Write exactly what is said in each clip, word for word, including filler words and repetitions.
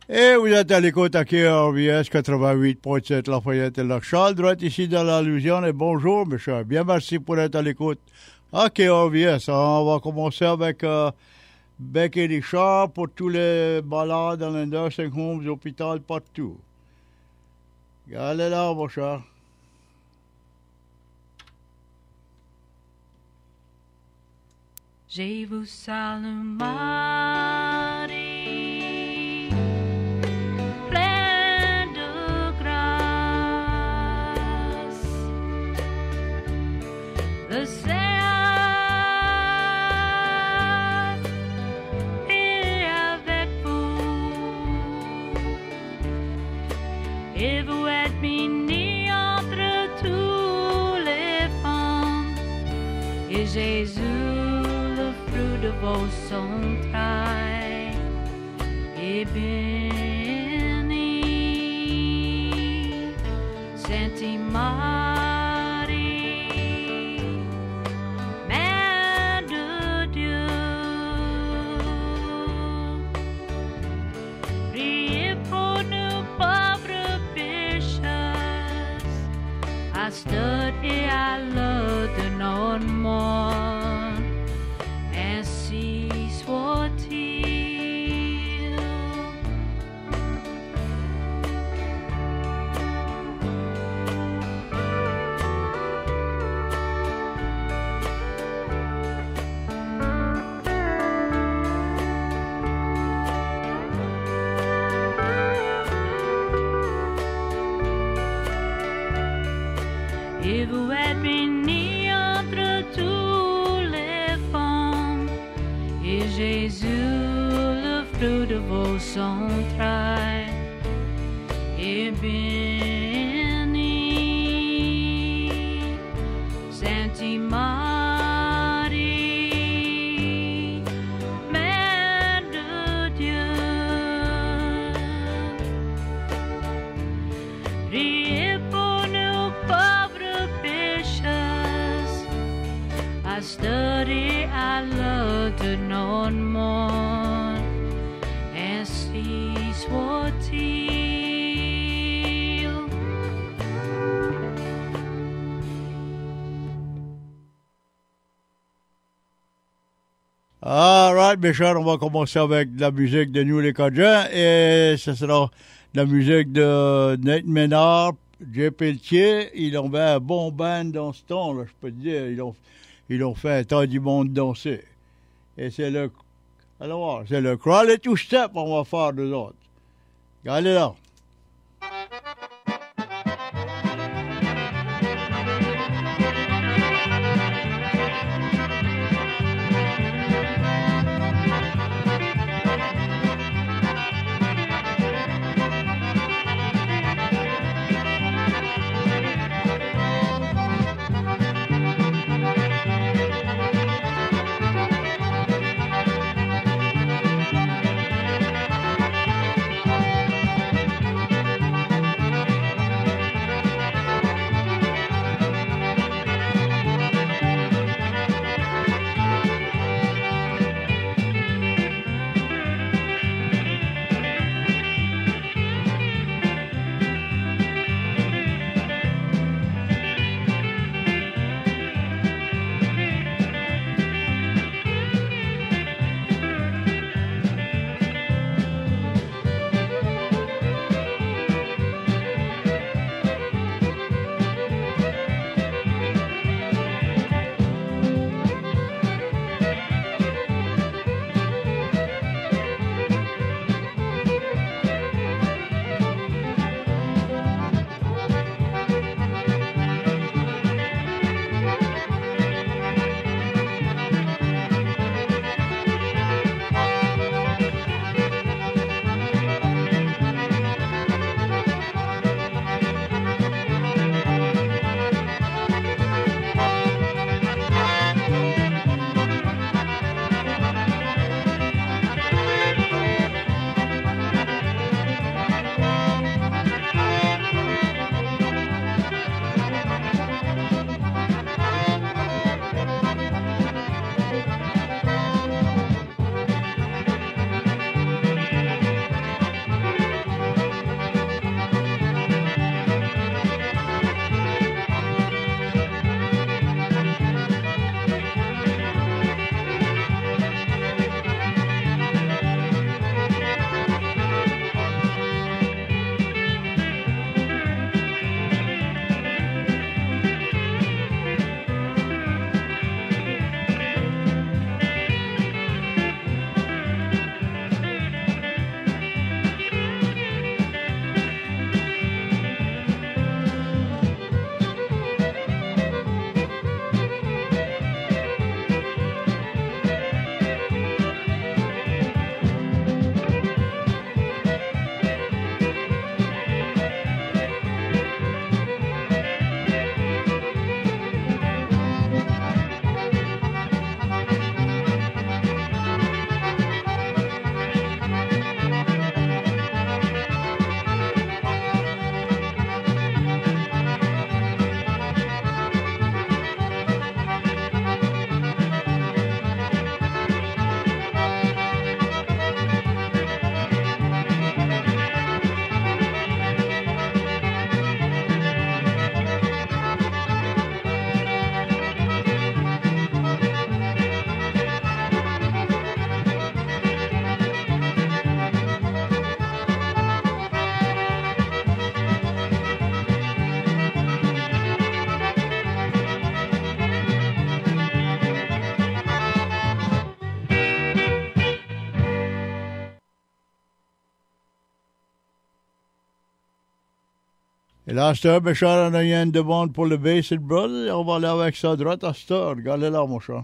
Et vous êtes à l'écoute à K R V S quatre-vingt-huit point sept Lafayette et Lac-Charles, droit ici dans la Louisiane. Et bonjour, mes chers. Bien, merci pour être à l'écoute à K R V S. On va commencer avec euh, Bec et Richard pour tous les malades dans les nursing homes, hôpitaux, partout. Allez là, mon cher. Je vous salue Marie, pleine de grâce. Le Seigneur est avec vous, et vous êtes bénie entre toutes les femmes, et Jésus, de vos entrailles est béni. Sainte Marie, Mère de Dieu, priez pour nous pauvres pécheurs, à cette et à l'heure de notre mort. Et vous êtes bénie entre toutes les femmes, et Jésus, le fruit de vos entrailles, est béni. Sainte Marie, Mère de Dieu, priez pour nous pauvres pécheurs, à cette et à l'heure de notre mort, ainsi soit-il. All right, mes chers, on va commencer avec de la musique de nous les Cajuns, et ce sera de la musique de Nate Ménard, Jay Pelletier. Ils ont fait un bon band dans ce temps-là, je peux te dire. Ils ont, ils ont fait un tas du monde danser. Et c'est le, alors, c'est le crawl et two step on va faire nous autres. Regardez là. Et là, c'est un méchant, on a une demande pour le Basin Brothers. On va aller avec ça droite à cette heure. Regardez là, mon chat.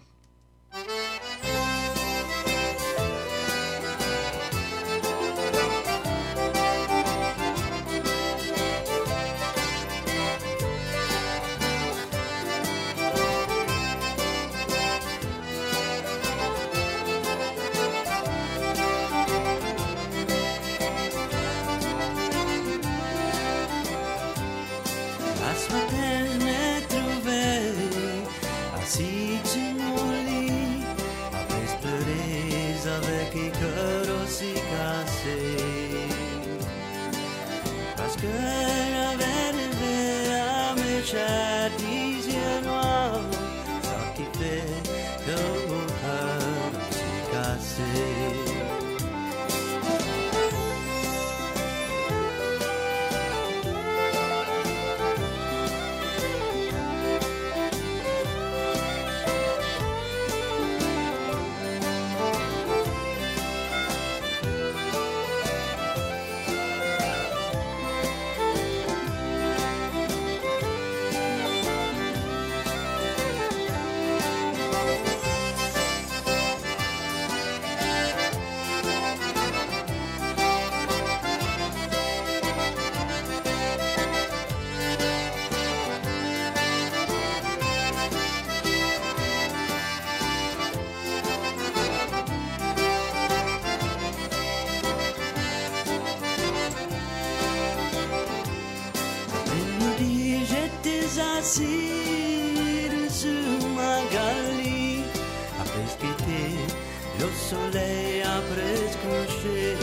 assis sur ma galerie, après ce qu'était le soleil après se coucher.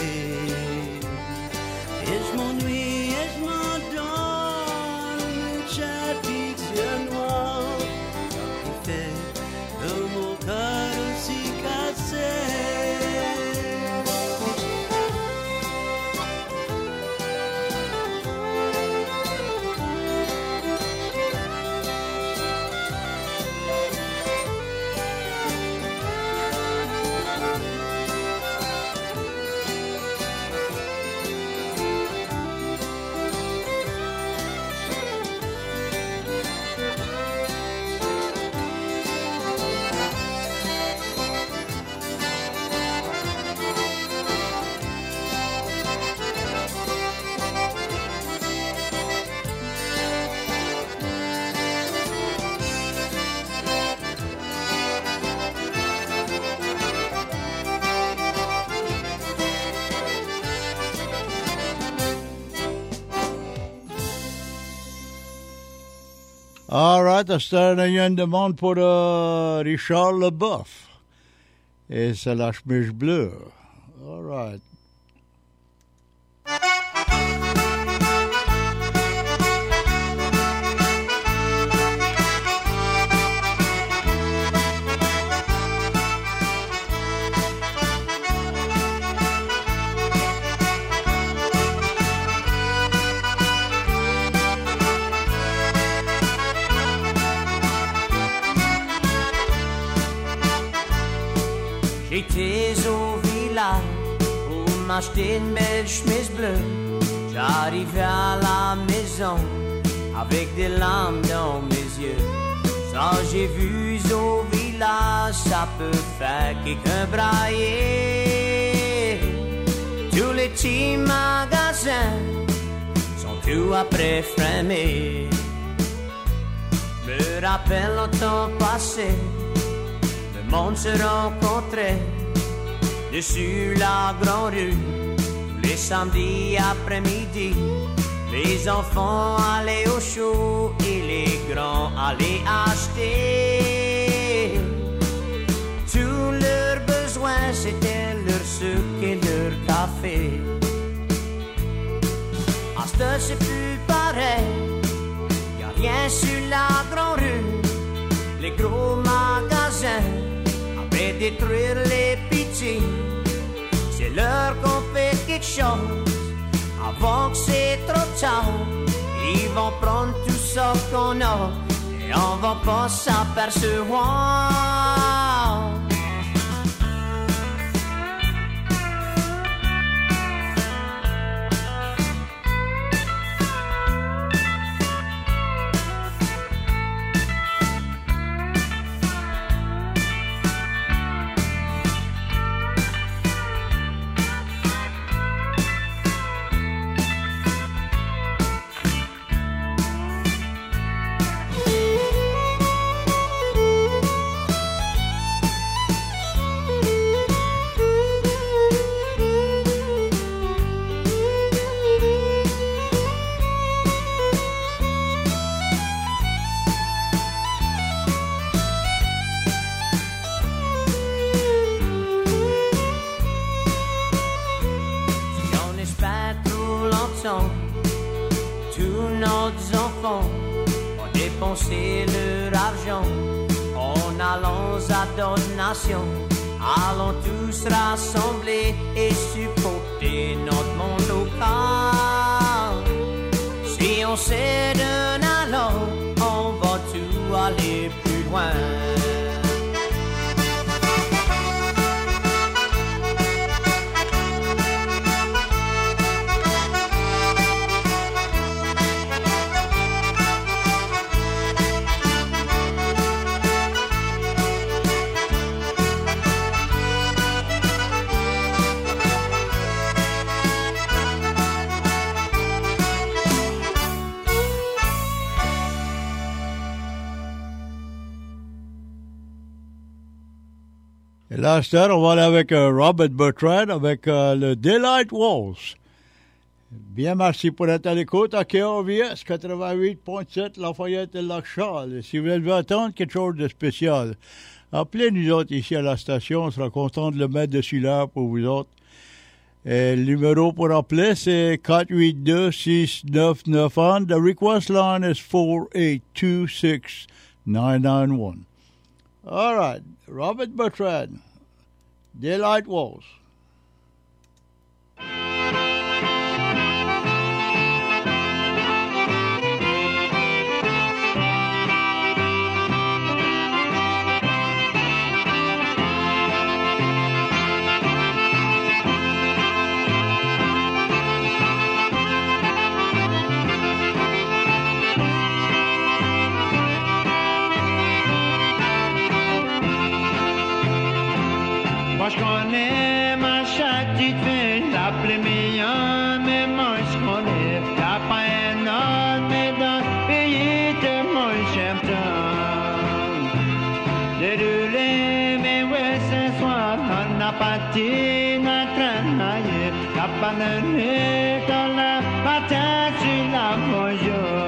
Et je m'ennuie et je m'endors, le chapitre ciel noir, ça qui fait de mon cœur aussi cassé. All right, à ce temps, il y a une demande pour uh, Richard Leboeuf. Et c'est la chemise bleue. All right. J'étais au village pour m'acheter une belle chemise bleue. J'arrivais à la maison avec des larmes dans mes yeux. Ça j'ai vu au village, ça peut faire quelqu'un brailler. Tous les petits magasins sont tous après fermés. Me rappelle le temps passé, le monde se rencontrait dessus la grande rue. Tous les samedis après-midi, les enfants allaient au show et les grands allaient acheter. Tous leurs besoins, c'était leur sucre et leur café. À cette heure, c'est plus pareil, y'a rien sur la grande rue. Les gros magasins après détruire les petits, c'est l'heure qu'on fait quelque chose avant que c'est trop tard. Ils vont prendre tout ça qu'on a et on va pas s'apercevoir. sang. Tous nos enfants ont dépensé leur argent en allant à d'autres nations. Allons tous rassembler et supporter notre monde local. Si on s'aide alors, on va tout aller plus loin. Et là, Stan, on va aller avec euh, Robert Bertrand avec euh, le Daylight Waltz. Bien, merci pour être à l'écoute à K R V S quatre-vingt-huit point sept Lafayette et Lac-Charles. Et si vous voulez attendre quelque chose de spécial, appelez-nous autres ici à la station. On sera content de le mettre dessus là pour vous autres. Et le numéro pour appeler, c'est quatre huit deux, six neuf neuf un. The request line is four eight two, six nine nine one. All right, Robert Bertrand, Daylight Waltz. Moi je connais ma petite fille, l'appelée meilleure, mais moi je connais la peine, mais dans le pays de moi j'aime tant. Déroulé, mais ouais, ce soir, on a parti, on a travaillé, la banane dans la patate sur la bonjour.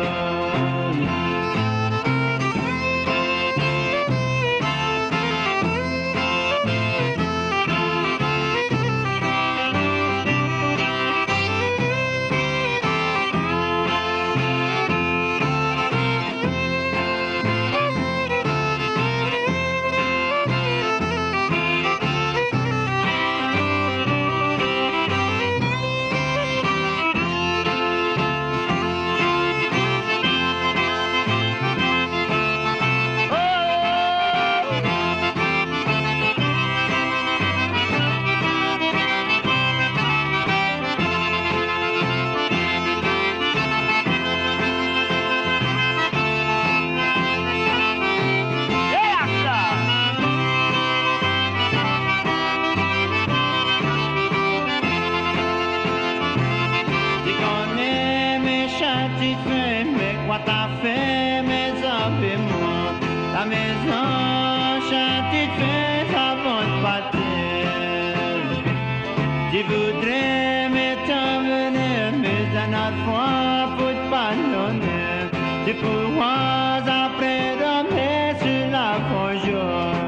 Je voudrais m'étonner, mais un autre fois pour te pardonner, de pouvoir après dormir sur la forgeronne.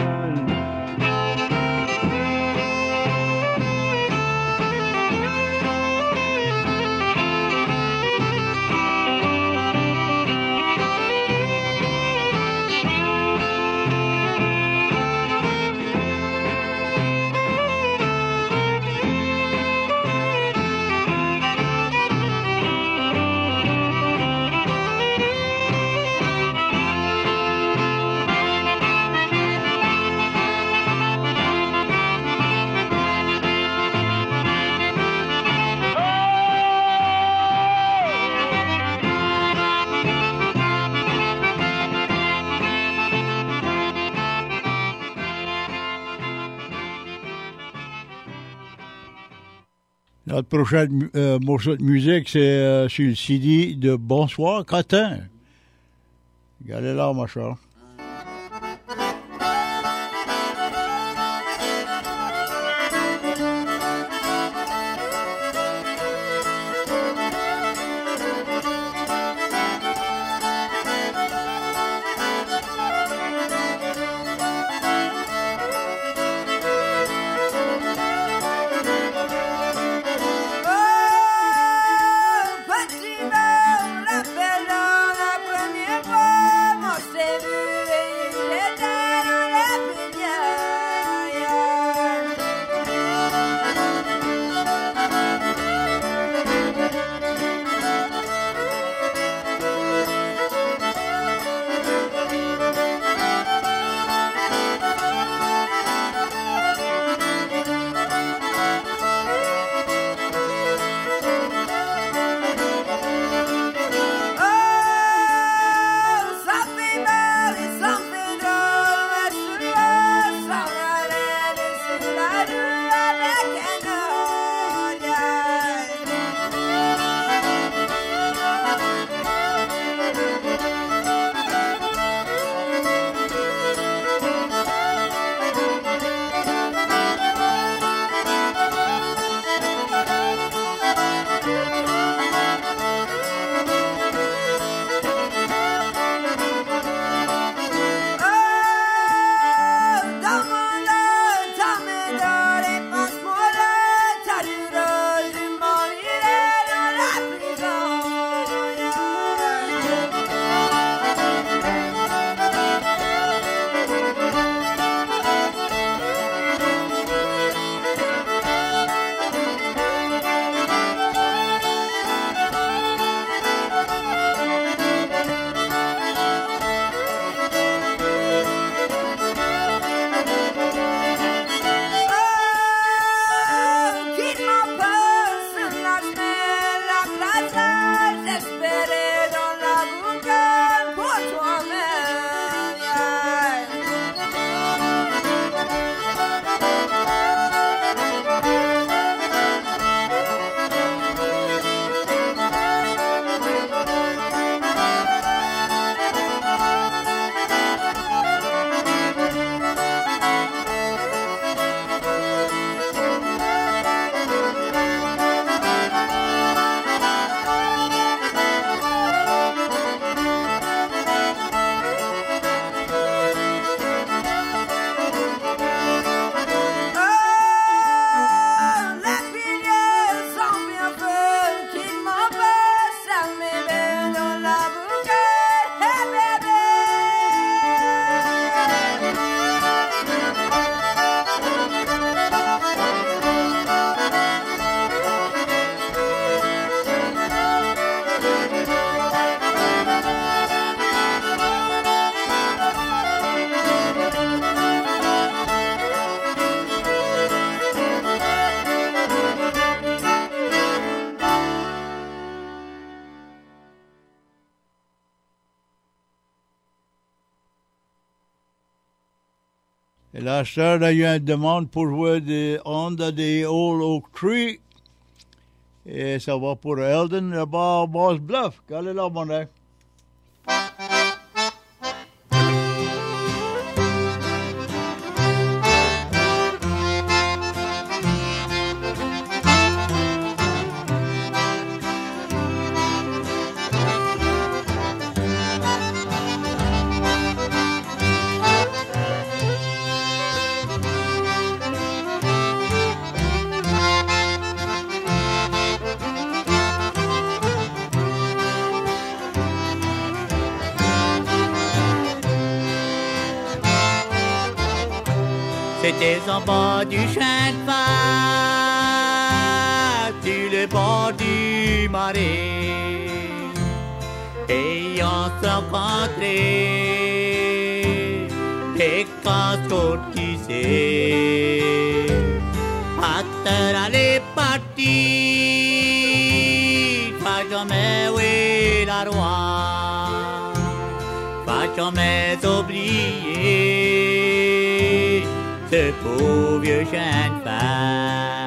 Notre prochain euh, morceau de musique, c'est euh, sur le C D de Bonsoir Catin. Regardez là, ma chère. Oh! Et là, ça, il y a une demande pour jouer des Under the Old Oak Tree. Et ça va pour Eldon, là-bas, Boss Bluff. Allez là, mon œil. C'était en bas du chemin de fer, sur le bord du marais, et on s'est rencontrés, et quand on disait, à terre allait partir, pas jamais oui la roi, pas jamais oublier ce beau vieux chien de fer.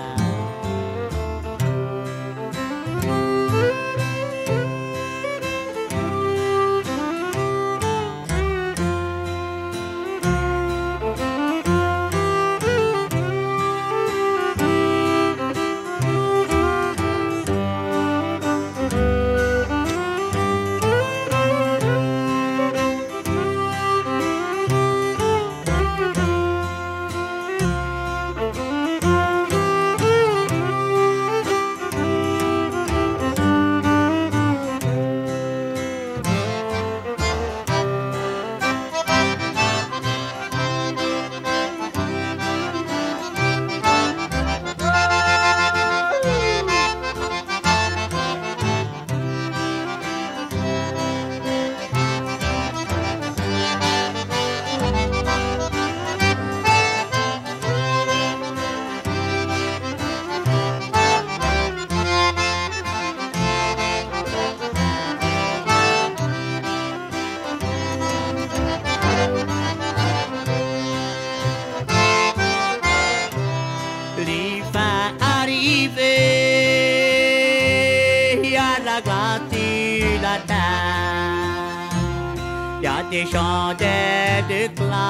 Des chandelles de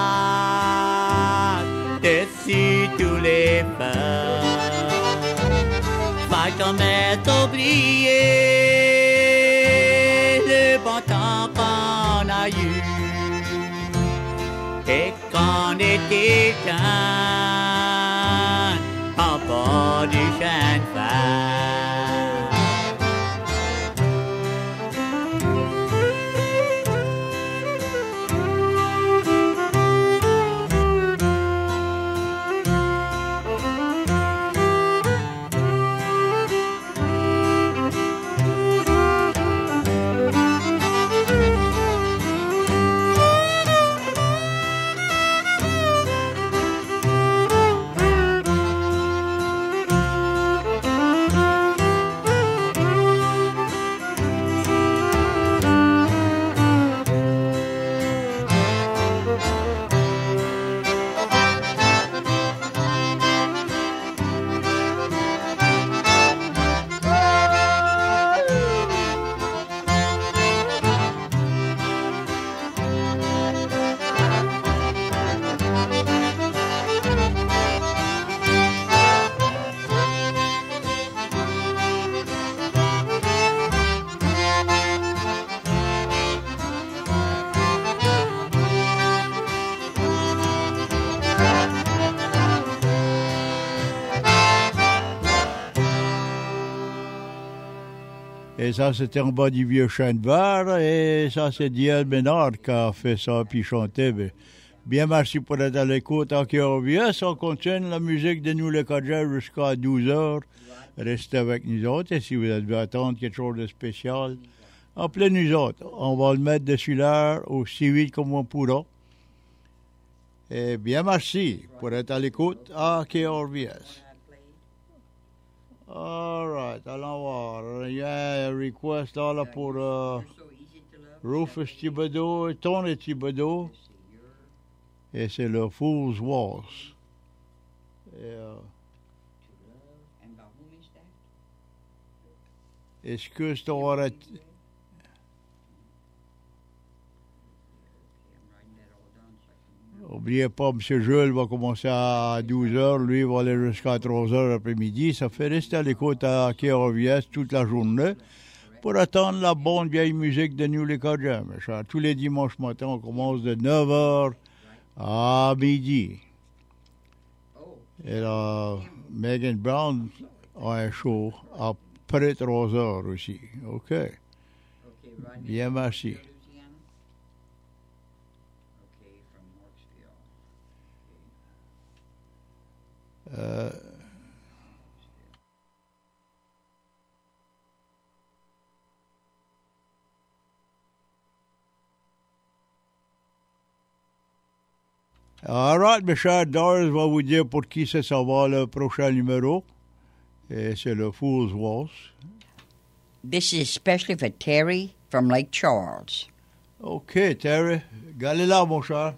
glace dessus tous les feux. Pas jamais oublier le bon temps qu'on a eu. Et qu'on était jeunes en bord du chemin de fer. Et ça, c'était en bas du vieux chêne vert. Et ça, c'est Diel Ménard qui a fait ça, puis chanté. Bien, merci pour être à l'écoute. En K R V S, on continue la musique de nous, les Codgers, jusqu'à douze heures. Restez avec nous autres. Et si vous devez attendre quelque chose de spécial, appelez nous autres. On va le mettre dessus l'heure aussi vite comme on pourra. Et bien, merci pour être à l'écoute à K R V S. All right, allons voir. Il y a un request là, là pour uh, Rufus Thibodeau et Tony Thibodeau. Et c'est le Fool's Waltz. Et, euh, est-ce que c'est aurait... N'oubliez pas, M. Jules va commencer à douze heures, lui il va aller jusqu'à trois heures l'après-midi. Ça fait rester à l'écoute à K R V S toute la journée pour attendre la bonne vieille musique de New Lécodien. Tous les dimanches matins, on commence de neuf heures à midi. Et là, Megan Brown a un show après trois heures aussi. OK. Bien, merci. Euh, All right, mes chers, Doris va vous dire pour qui c'est ça va le prochain numéro. Et c'est le Fool's Waltz. This is especially for Terry from Lake Charles. OK, Terry. Galez là, mon cher.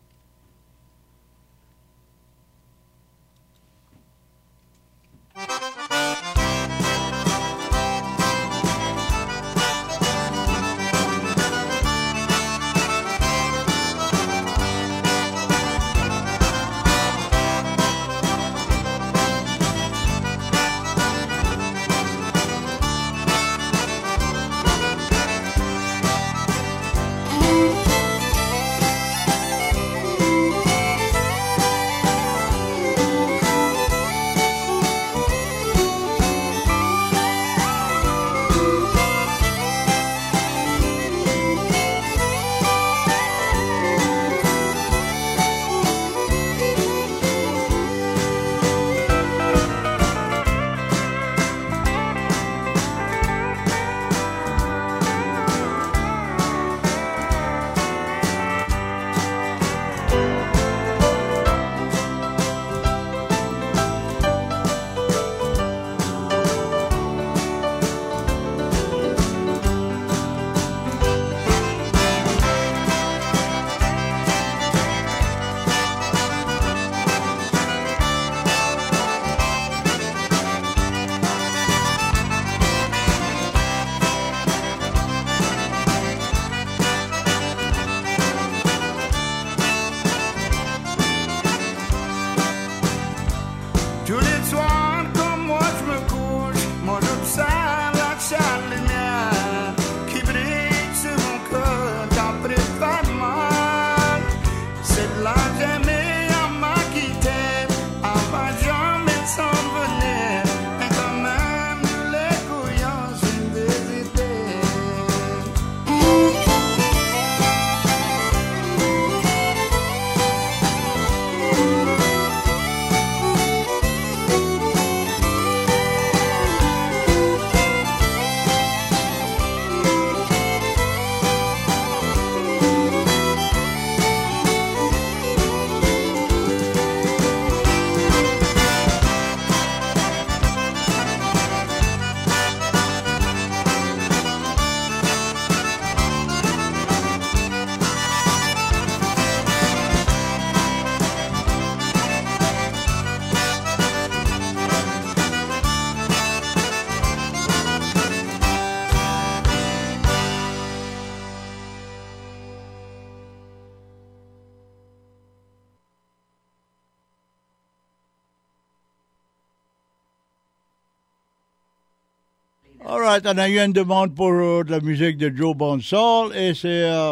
All right, on a eu une demande pour euh, de la musique de Joe Bonsall et c'est... Euh,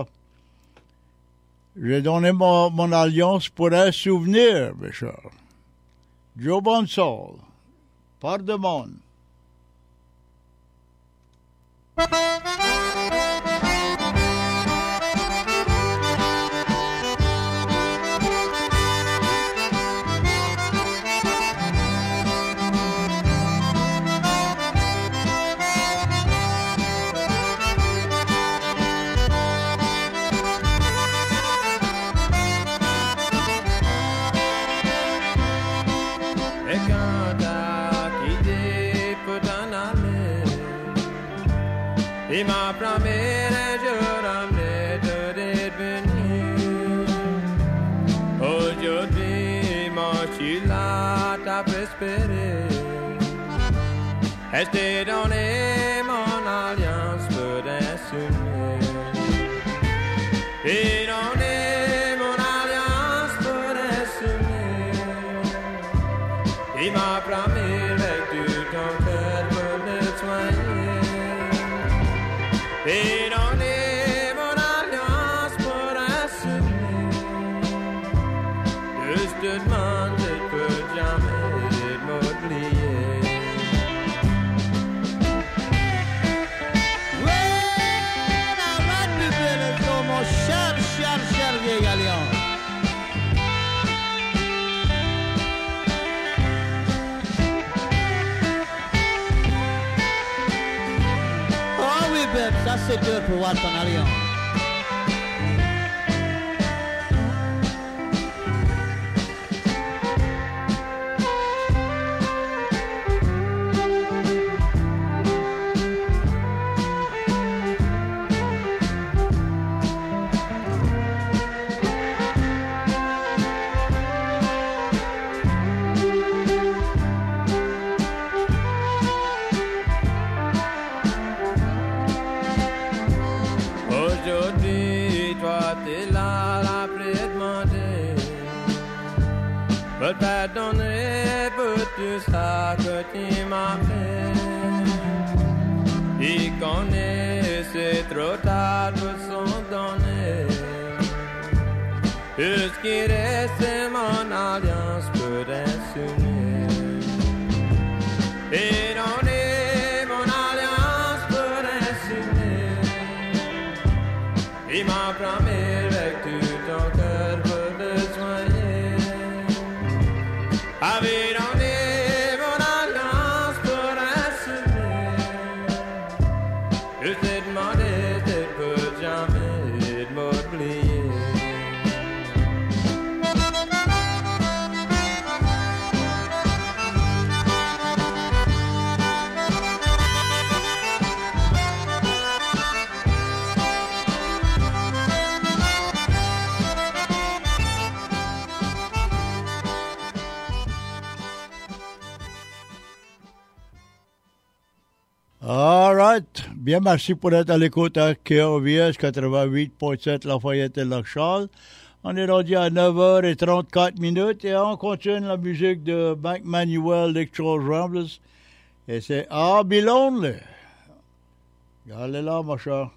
j'ai donné mon, mon alliance pour un souvenir, mes chers. Joe Bonsall, par demande. Il m'a promis un jour d'emmener de devenir espérer. Rester donné mon alliance peut assumer. Et donner mon alliance peut assumer. Il m'a promis avec tout ton cœur pour le soigner. Et donner mon alliance pour assumer. Juste te demander peut jamais m'oublier. Cher, cher, cher vieil alliance. Oh oui, bébé, ça c'est dur pour voir ton alliance. Peux pardonner pour tout ça que tu m'as fait. Il connaît, c'est trop tard pour s'en donner. Tout ce qui reste, c'est mon alliance pour s'unir. Et donner mon alliance pour s'unir. Il m'a promis avec tout ton cœur pour le soigner. Avait donné mon alliance pour assumer. Je t'ai demandé de ne jamais m'oublier. All right. Bien, merci pour être à l'écoute à K R V S quatre-vingt-huit point sept Lafayette et Lac-Charles. On est rendu à neuf heures trente-quatre minutes et on continue la musique de Bank Manuel, Lake Charles Ramblers. Et c'est I'll Be Lonely. Regardez là, ma chère.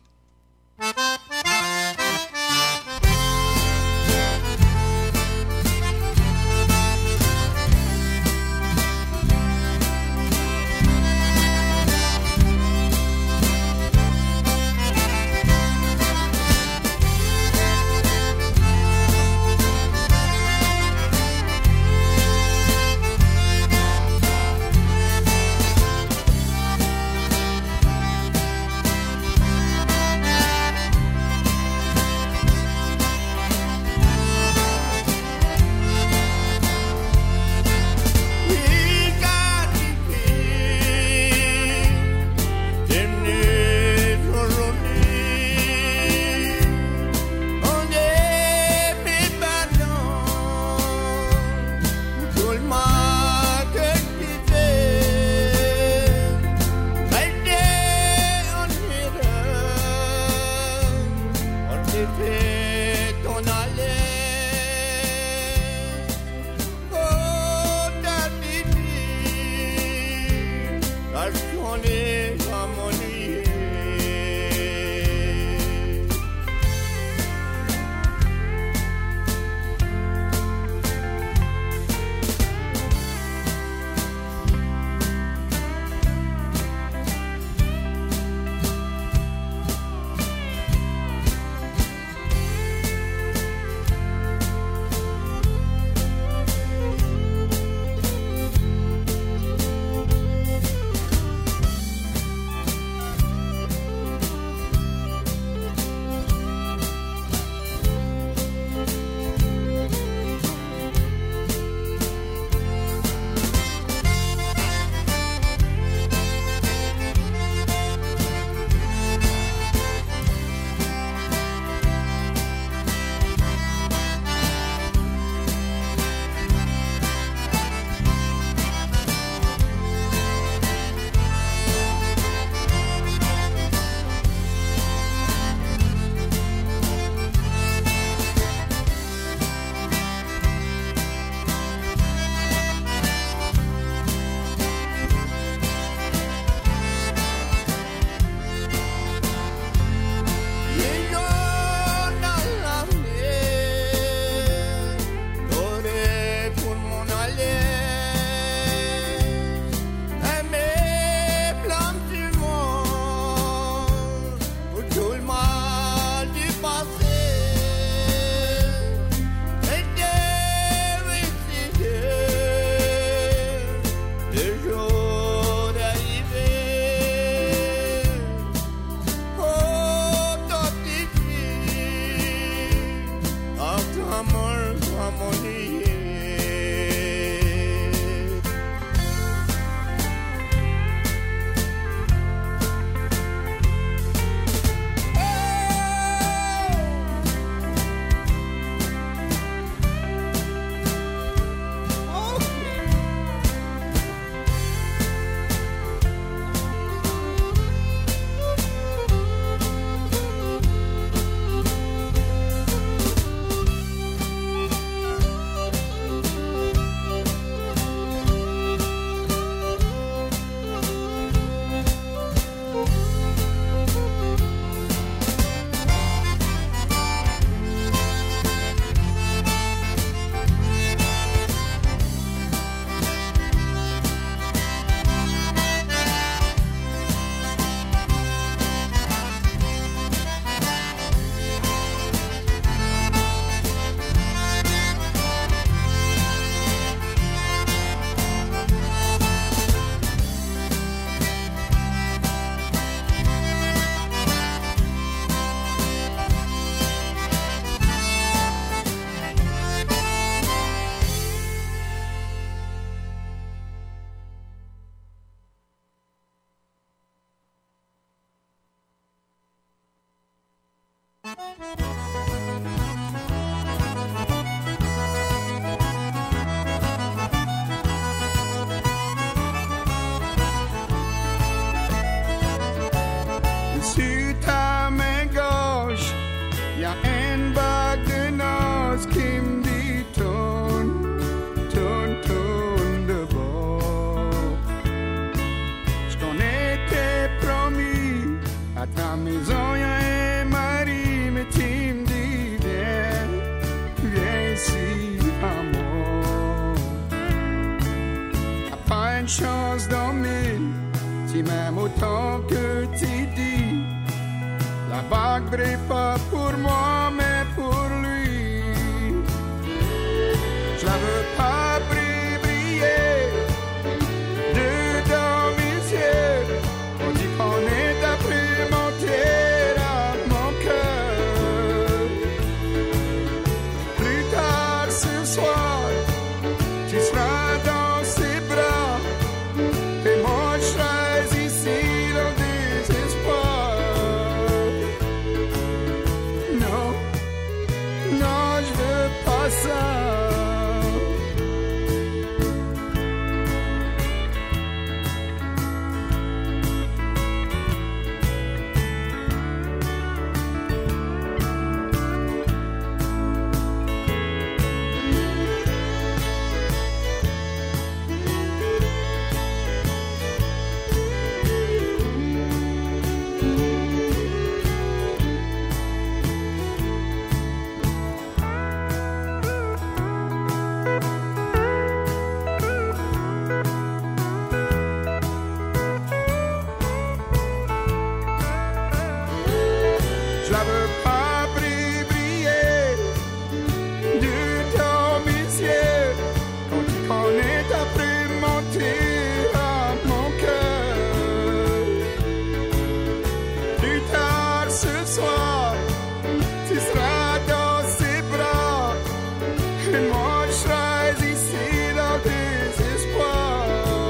Sur ta main gauche, y a une bague de noces qui me dit tourne, tourne, tourne de bord. J't'en étais promis, à ta maison y a un mari, mais tu me dis viens, viens ici à moi. T'as pas une chance dans mille, tu m'aimes autant que tu dis. La bague brille pas pour moi, mais pour lui. Je la veux pas briller, briller dedans mes yeux. On dit qu'on est après monter à mon cœur. Plus tard ce soir, tu seras dans ses bras. Et moi je serai ici dans le désespoir. Non, non, je veux pas ça. Je la veux pas briller, briller dedans mes yeux. On dit qu'on est après monter à mon cœur. Plus tard ce soir, tu seras dans ses bras. Et moi je serai ici dans le désespoir.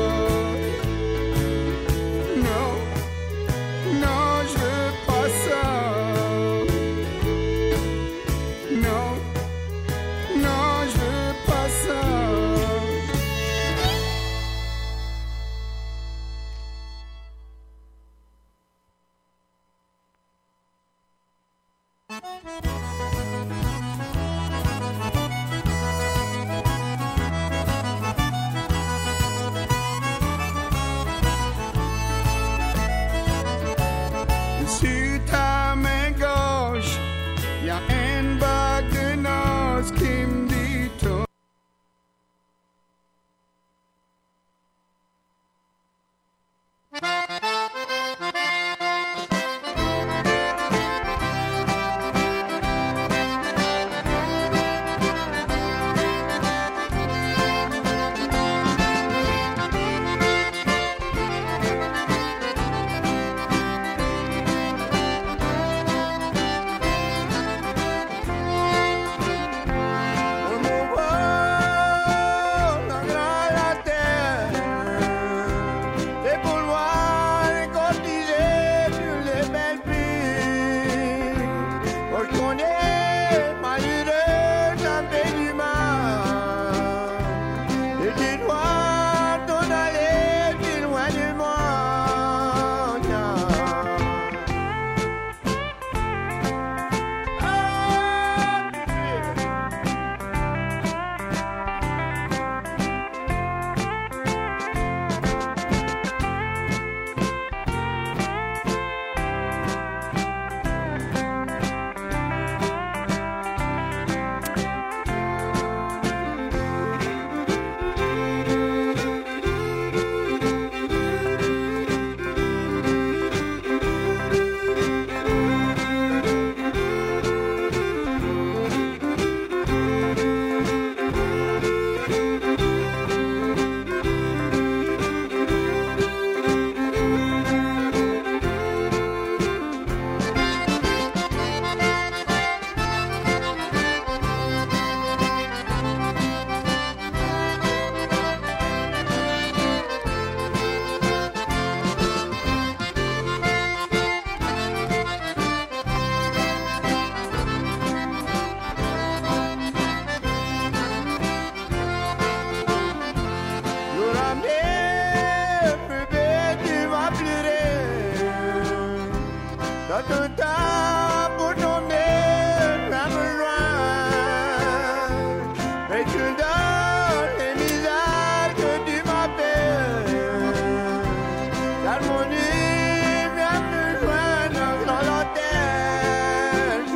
Non, non, je veux pas ça. Non, non, je veux pas ça. Sur ta main gauche, y a une bague de noces qui me dit tout. tout temps pour donner la besoin. Et tu donnes les misères que tu m'appelles. L'harmonie vient me joindre dans la terre.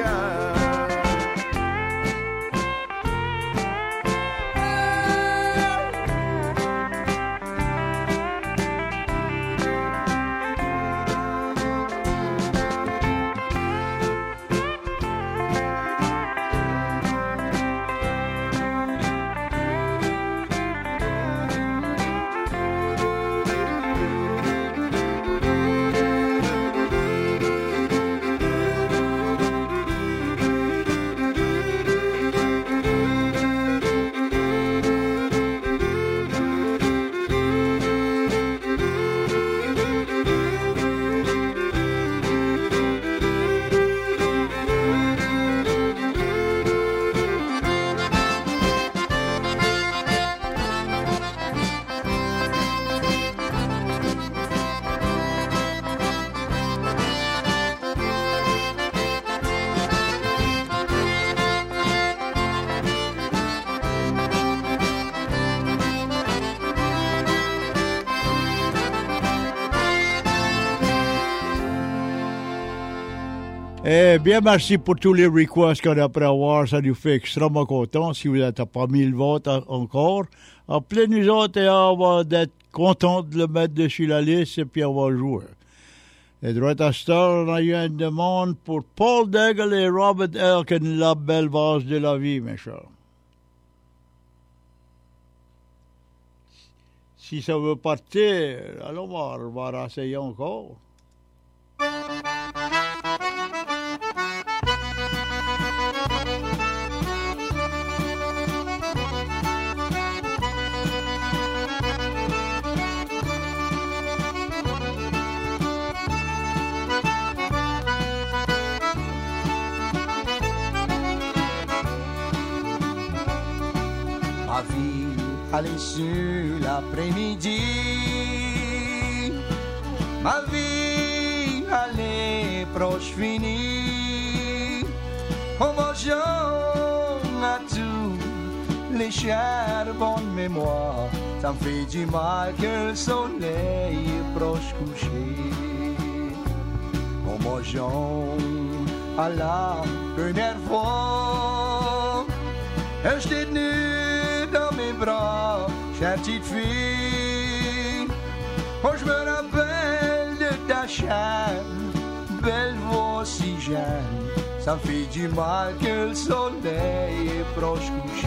Eh bien, merci pour tous les requests qu'on a pu avoir. Ça nous fait extrêmement content. Si vous n'êtes pas mis le vote encore, appelez nous autres et on va être contents de le mettre dessus la liste et puis on va jouer. Et droit à cette heure, on a eu une demande pour Paul Daigle et Robert Elkin, La belle vase de la vie, mes chers. Si ça veut partir, allons voir, on va essayer encore. Ma vie allait sur l'après-midi, ma vie allait proche finie, homogeant à tous les chers bonnes mémoires, ça me fait du mal que le soleil est proche couché, homogeant à la première fois, et je t'ai tenu dans mes bras, chère petite fille. Oh, je me rappelle de ta chair, belle voix si jeune. Ça me fait du mal que le soleil est proche couché.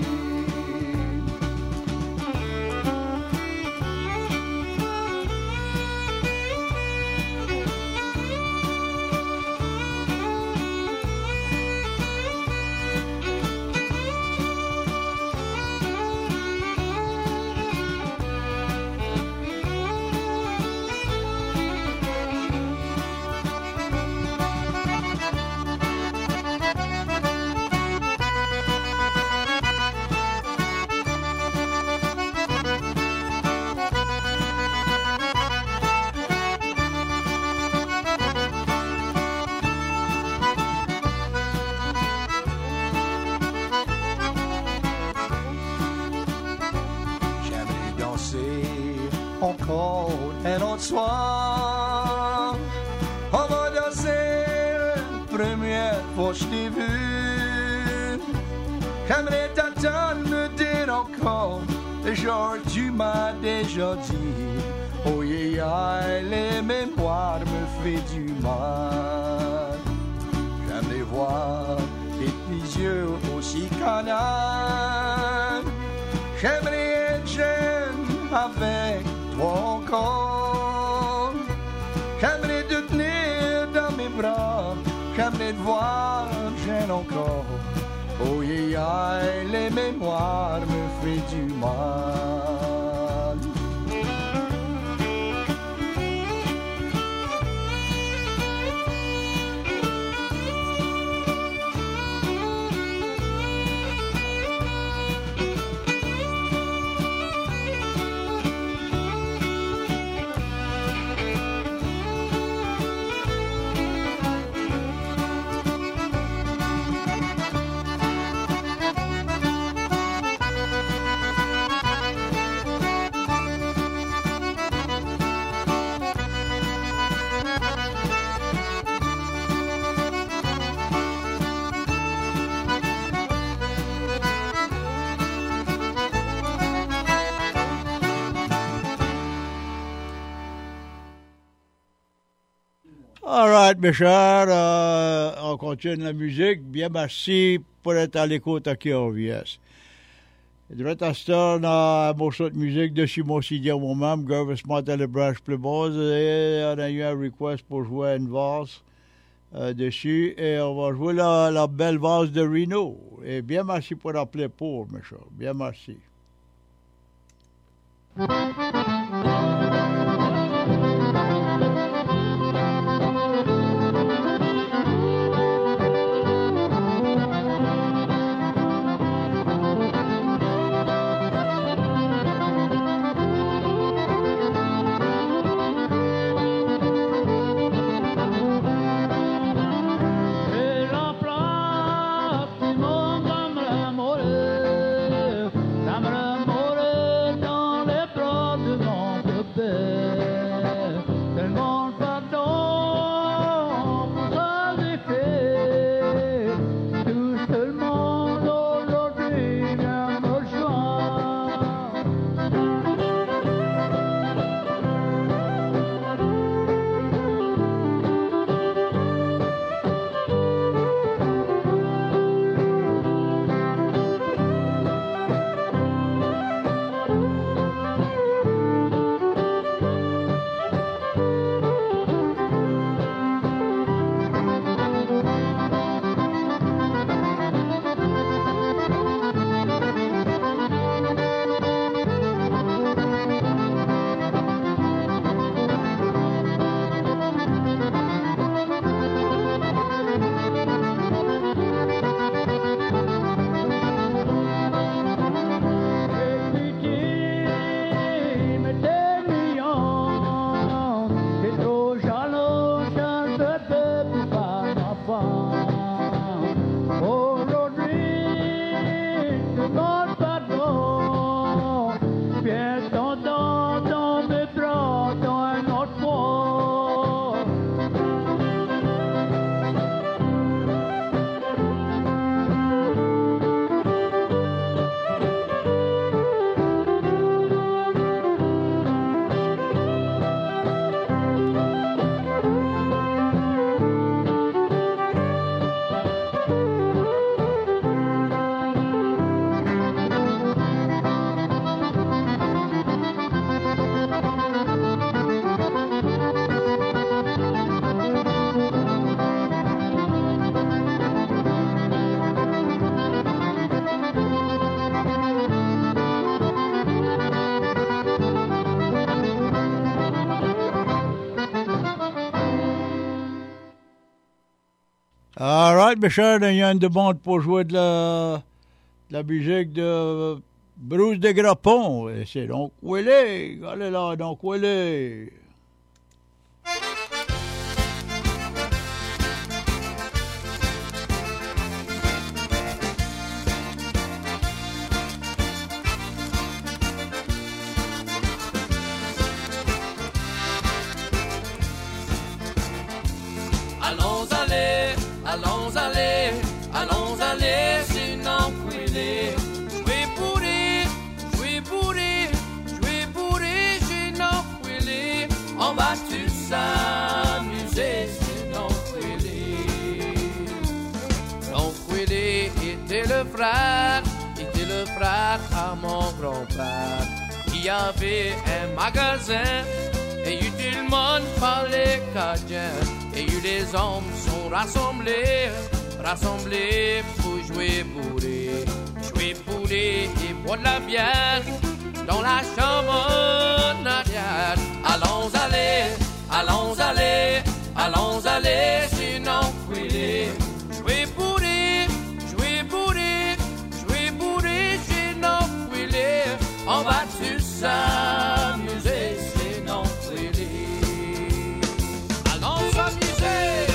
Encore un autre soir, on va danser la première fois que je t'ai vu. J'aimerais t'attendre, me dire encore le jour tu m'as déjà dit. Oh yeah, yeah, les mémoires me fait du mal. J'aimerais voir tes petits yeux aussi canards. J'aimerais être jeune avec toi encore. J'aimerais te tenir dans mes bras, j'aimerais te voir jeune encore. Oh yeah, yeah, les mémoires me fait du mal. All right, mes chers, euh, on continue la musique. Bien merci pour être à l'écoute à K R V S. Direct à cette heure, on a un morceau de musique de Simon Sidia moi-même, Gervais Martel et Branch Plebose, et on a eu un request pour jouer une valse euh, dessus, et on va jouer la, la belle valse de Reno. Et bien merci pour appeler pour, mes chers. Bien merci. All right, mes chers, il y a une demande pour jouer de la, de la musique de Bruce de Grappon. Et c'est donc Willie. Allez là, donc Willie. Allons aller, allons aller, allons aller, sinon couler. Jouer pourri, jouer pourri, jouer pourri, sinon couler. On va tous s'amuser, sinon couler. Donc couler était le frère, était le frère à mon grand-père. Il y avait un magasin et eu tout le monde parlait cadien. Et eu les hommes sont rassemblés, rassemblés pour jouer bourré, jouer bourré et boire de la bière dans la chambre en arrière. Allons aller, allons aller, allons aller, sinon couler. Jouer bourré, jouer bourré, jouer bourré, sinon couler. On va tous s'amuser, sinon couler. Allons s'amuser.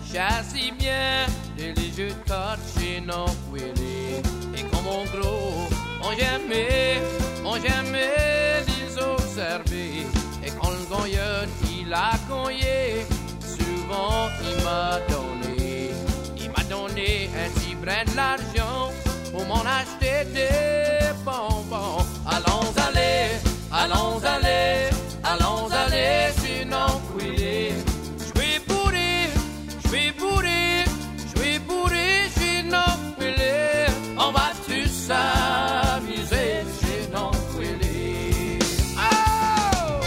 chassis bien, des légers cartes chez non quillé. Et comme mon gros, on jamais, on jamais les observer. Et quand le gagneur, il a gagné, souvent il m'a donné, il m'a donné un petit brin de l'argent pour m'en acheter des bonbons. Allons aller, allons aller, allons aller, sinon couler. Je vais bourrer, je vais bourrer, je vais bourrer, sinon couler. On va tous s'amuser, sinon couler. Oh!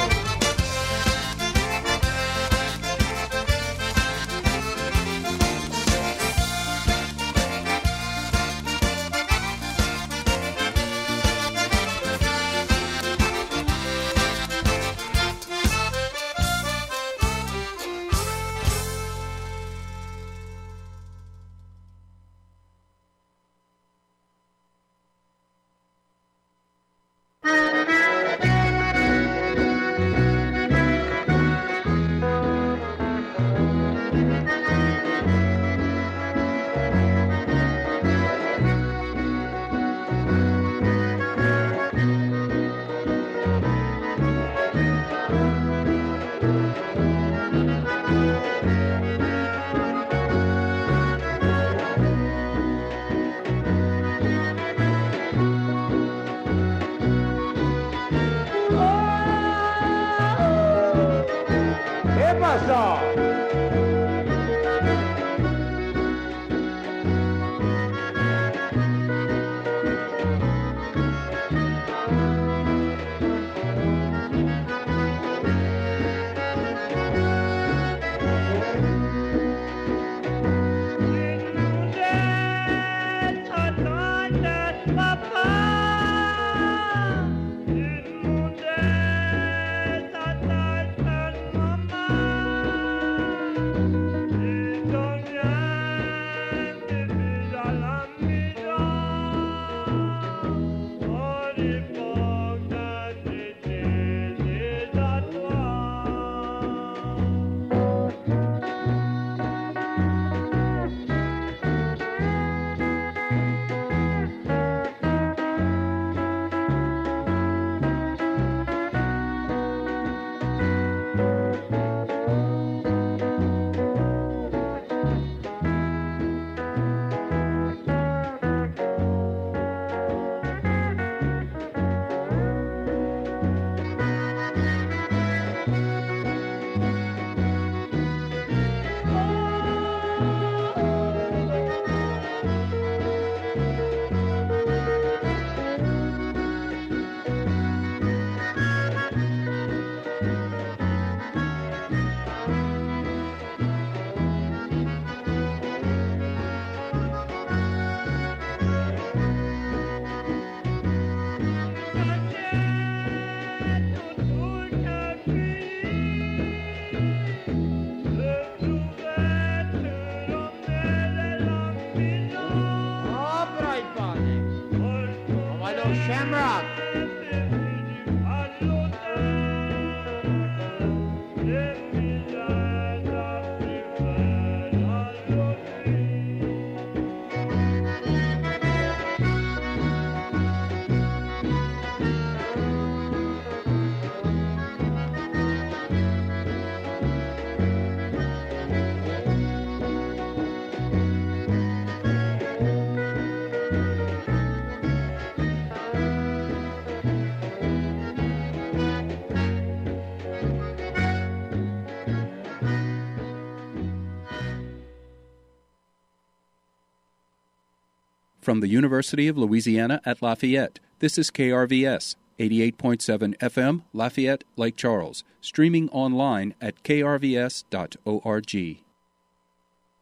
From the University of Louisiana at Lafayette, this is K R V S, eighty-eight point seven F M, Lafayette, Lake Charles, streaming online at k r v s dot org.